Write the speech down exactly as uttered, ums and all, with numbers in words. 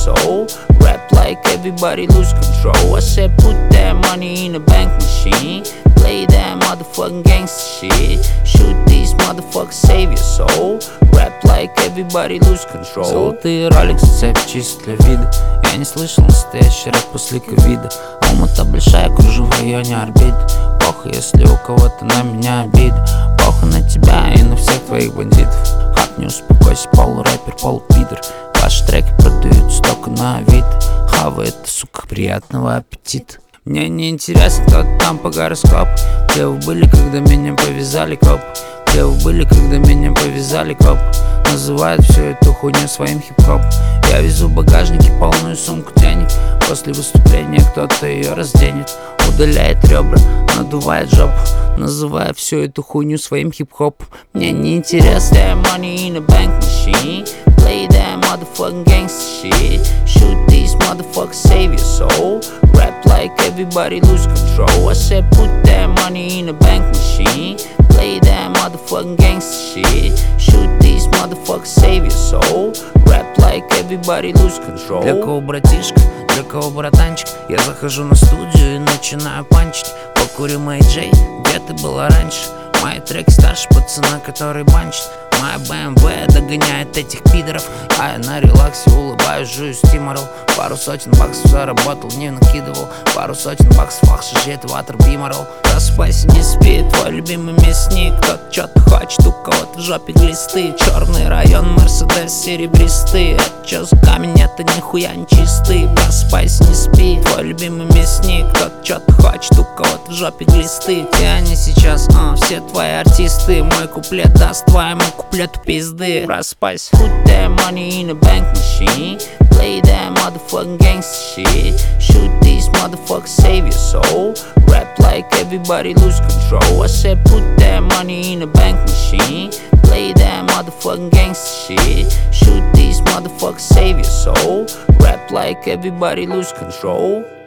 soul. Rap like everybody lose control. I said put that money in a bank machine. Play that motherfucking gangster shit. Shoot these motherfuckers, save your soul. Rap like everybody lose control. Золотые роликсы, цепь чист для вида. Я не слышал настоящий рэп после ковида. Алмата большая, кружу в районе орбиты. Похуй, если у кого-то на меня обида. Похуй на тебя и на всех твоих бандитов. Хат, не успокойся, полурэпер, полупидор. Ваши треки продаются только на Авито. Хава, это, сука, приятного аппетита. Мне не интересно, кто там по гороскопу. Где вы были, когда меня повязали копы? Где вы были, когда меня повязали копы? Называют всю эту хуйню своим хип-хопом. Я везу в багажнике полную сумку денег. После выступления кто-то ее разденет. Удаляет ребра, надувает жопу, называя всю эту хуйню своим хип-хопом. Мне не интересно. Money in a bank machine. Play that motherfucking gangster shit. Shoot these motherfuckers, save your soul. Rap like everybody lose control. I said put that money in a bank machine. Play that motherfucking gangster shit. Shoot these motherfuckers, save your soul. Rap like everybody lose control. Для кого братишка, для кого братанчик? Я захожу на студию и начинаю панчить. Покурим Мэй Джей, где ты была раньше? Мои треки старше пацана, который банчит. Моя бэ эм вэ догоняет этих пидоров. А я на релаксе улыбаюсь, жую стиморол. Пару сотен баксов заработал, не накидывал. Пару сотен баксов, ах, шажет ватер биморол. Просыпайся, не спи, твой любимый мясник. Кто-то что-то хочет, у кого-то в жопе глисты. Черный район, Мерседес серебристый. Это чё за камень, это нихуя не чистый. Просыпайся, не спи, твой любимый мясник. Кто-то что-то хочет, у кого-то в жопе глисты. Все они сейчас, а, все твои артисты. Мой куплет даст твоему куплету пизды. Просыпайся. Put that money in a bank machine. Play that motherfucking gangster shit. Shoot these motherfuckers, save your soul. Rap like everybody lose control. I said put that money in a bank machine. Play that motherfucking gangster shit. Shoot these motherfuckers, save your soul. Rap like everybody lose control.